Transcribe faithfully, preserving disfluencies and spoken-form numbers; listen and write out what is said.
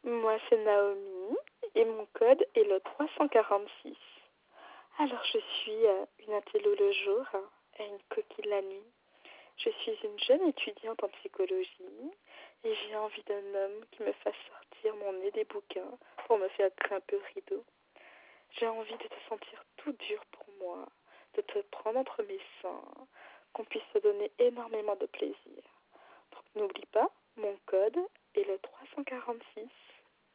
Moi, c'est Naomi et mon code est le trois cent quarante-six. Alors, je suis euh, une intello le jour hein, et une coquine la nuit. Je suis une jeune étudiante en psychologie et j'ai envie d'un homme qui me fasse sortir mon nez des bouquins pour me faire grimper au rideau. J'ai envie de te sentir tout dur pour moi, de te prendre entre mes seins, qu'on puisse se donner énormément de plaisir. Donc n'oublie pas, mon code est le trois cent quarante-six.